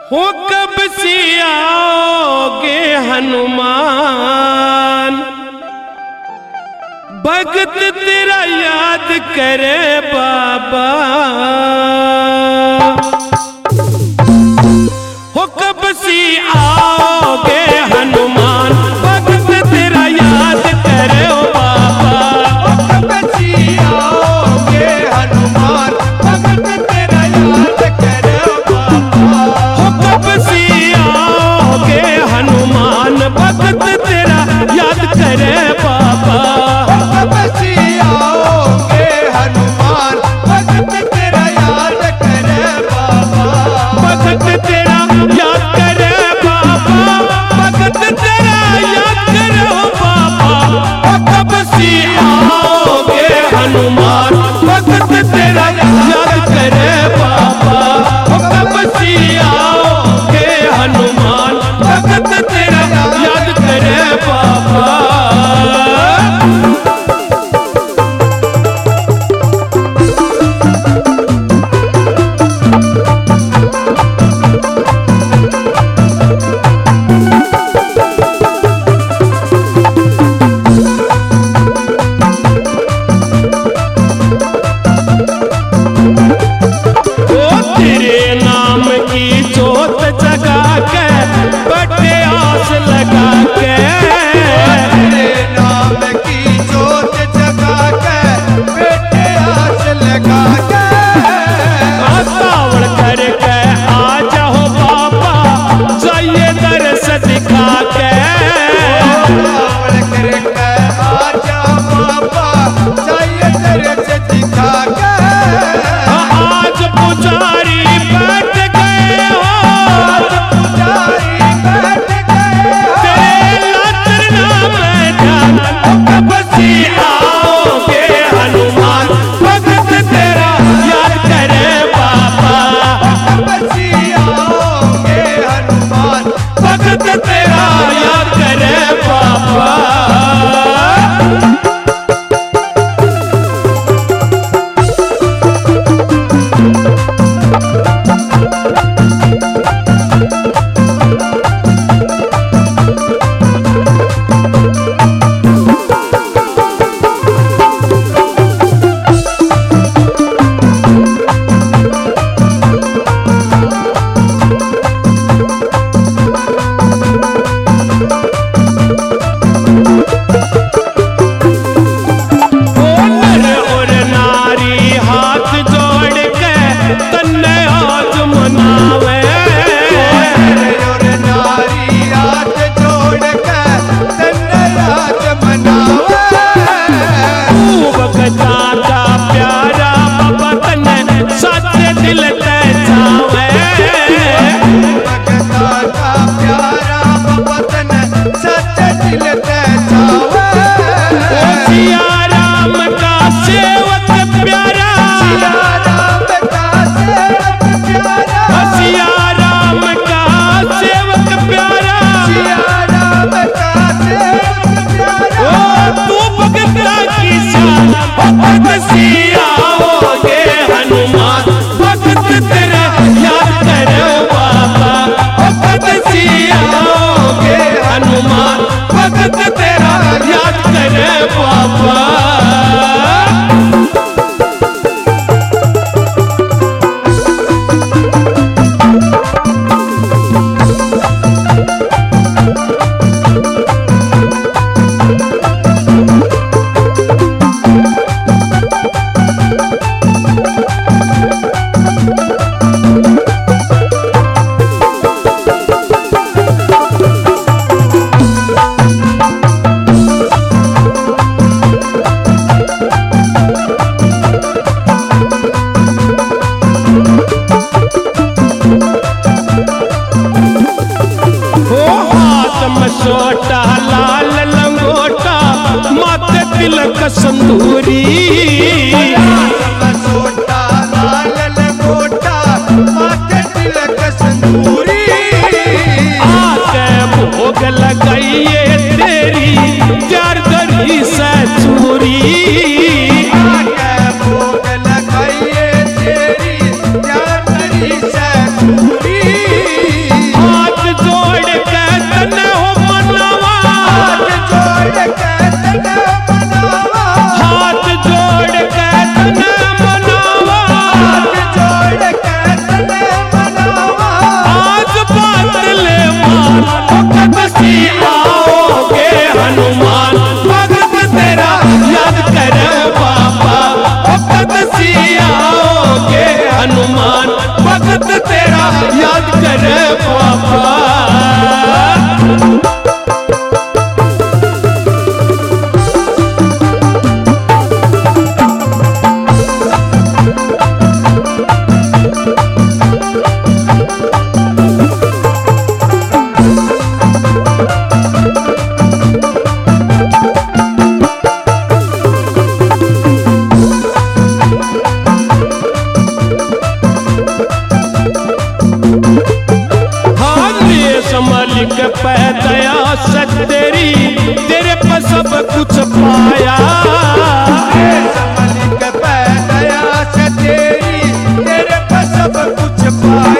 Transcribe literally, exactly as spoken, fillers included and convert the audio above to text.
हो कब से आओगे हनुमान, भगत तेरा याद करे बाबा। हो कब से आओगे हनुमान, भगत तेरा याद करे ओ बाबा। हो कब से आओगे हनुमान, भगत तेरा याद करे ओ बाबा। हो कब से आओगे हनुमान, भगत तेरा याद करे बाबा। हो कब से आओगे हनुमान, भगत तेरा याद करे बाबा। भगत तेरा याद करे बाबा, भगत तेरा याद करे ओ बाबा। हो कब से आओगे हनुमान, भगत तेरा याद करे बाबा। हो कब से आओगे हनुमान, भगत तेरा याद करे बाबा। छोटा लाल लंगोटा माथे तिलक संदूरी। छोटा लाल लंगोटा माथे तिलक संदूरी। आके भोग लगाइए तेरी प्यार धरी से चूरी। आके भोग लगाइए तेरी प्यार धरी से चूरी। भगत तेरा याद करे पापा। मालिक पैदया से तेरी तेरे पर सब कुछ पाया। मालिक पैदया से तेरी तेरे पर सब कुछ पाया।